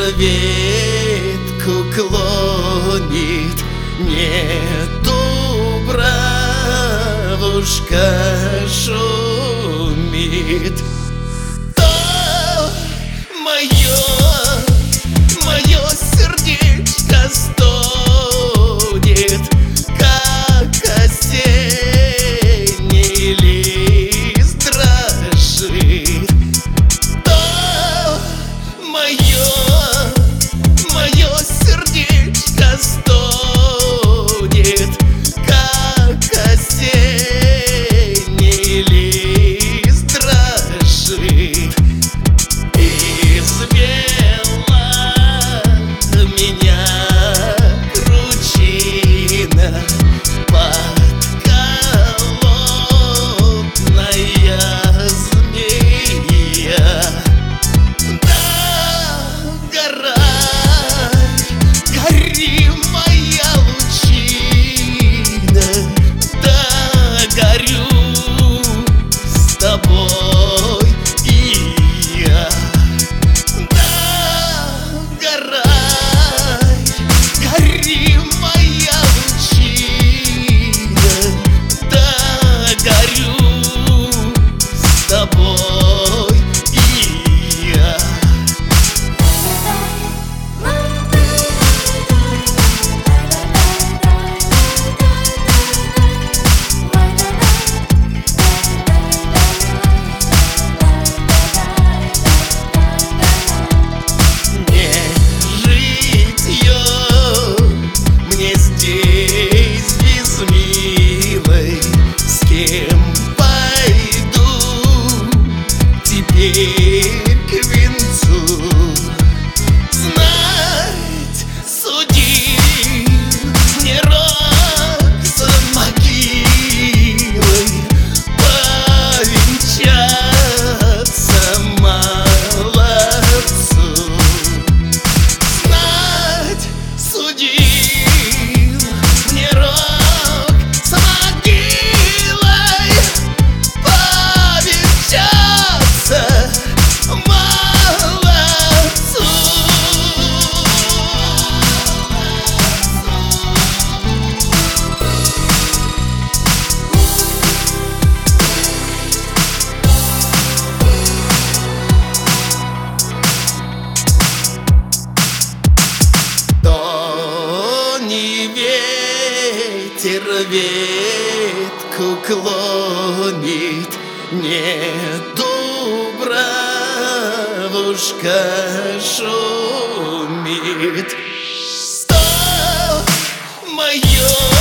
ветку клонит, не дубравушка шумит. То мое сердечко стонет, как осенний лист дрожит. То мое сердечко стонет, как осенний лист дрожит. Извела меня кручина, подколодная змея. Гори, моя лучина, да горю с тобой и я. Гори, моя лучина, да горю с тобой и я. К венцу знать судил мне рок за могилой, повенчаться молодцу. Знать судил мне рок за могилой, повенчаться молодцу. То не ветер ветку клонит, не дубравушка шумит. То мое